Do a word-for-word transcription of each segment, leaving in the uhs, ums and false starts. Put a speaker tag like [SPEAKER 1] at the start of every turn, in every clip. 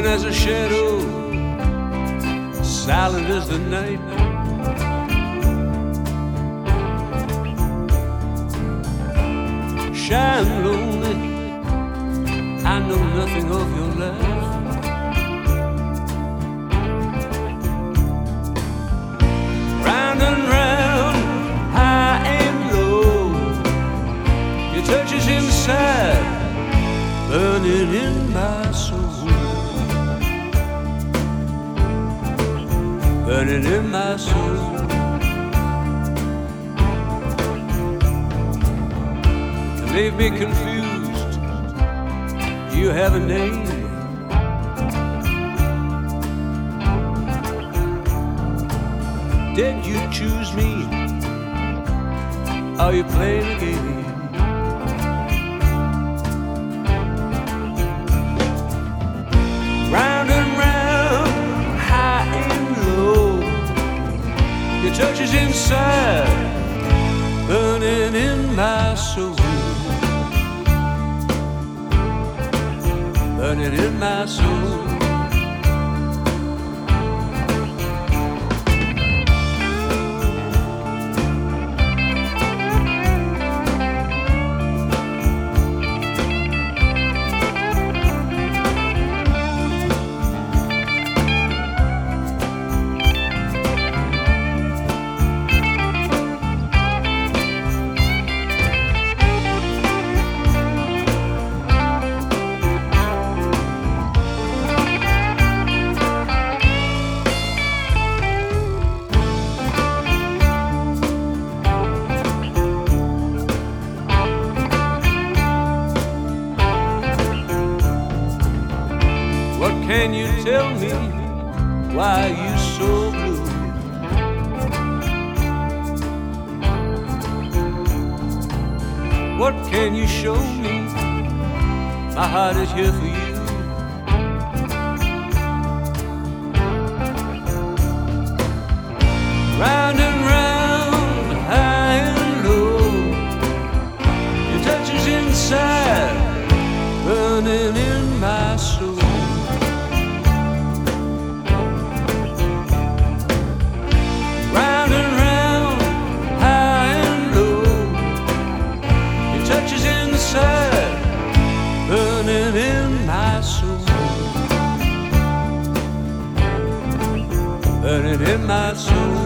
[SPEAKER 1] moving as a shadow, silent as the night. Shine lonely, I know nothing of your life. Round and round, high and low, your touch is inside, burning in my soul, burning in my soul. Leave me confused, you have a name. Did you choose me? Are you playing a game? Round and round, high and low, your touch is inside, burning in my soul, burning in my soul. Can you tell me why you so blue? What can you show me? My heart is here for you. Round and round, high and low, your touch is inside, burning in my soul. Burning in my soul, burning in my soul.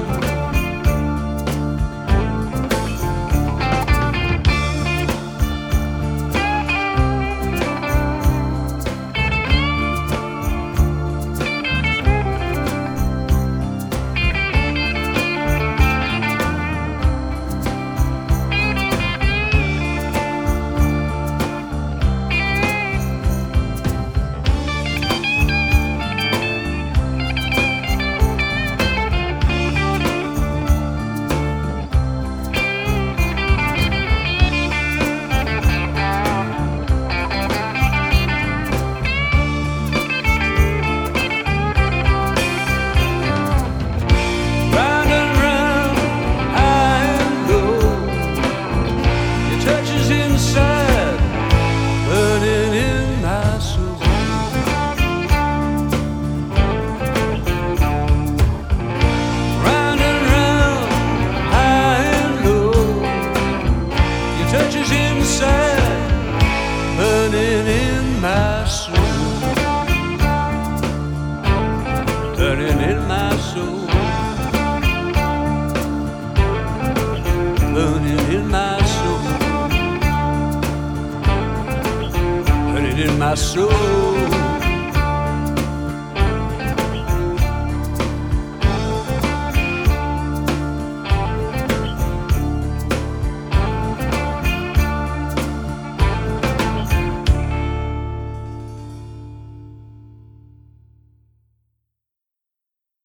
[SPEAKER 1] Burning in my soul, burning in my soul, burning in my soul, burning in my soul.